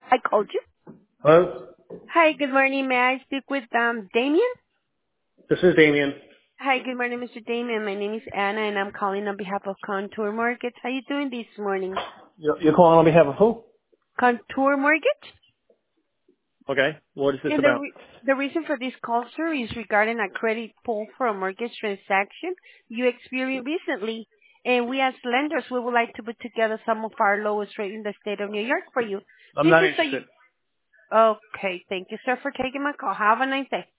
I called you. Hello? Hi, good morning. May I speak with Damien? This is Damien. Hi, good morning, Mr. Damien. My name is Anna, and I'm calling on behalf of Contour Mortgage. How you doing this morning? You're calling on behalf of who? Contour Mortgage? Okay. What is this And about? the reason for this call, sir, is regarding a credit pull for a mortgage transaction you experienced recently. And we as lenders, we would like to put together some of our lowest rate in the state of New York for you. I'm This not is so you... interested. Okay, thank you, sir, for taking my call. Have a nice day.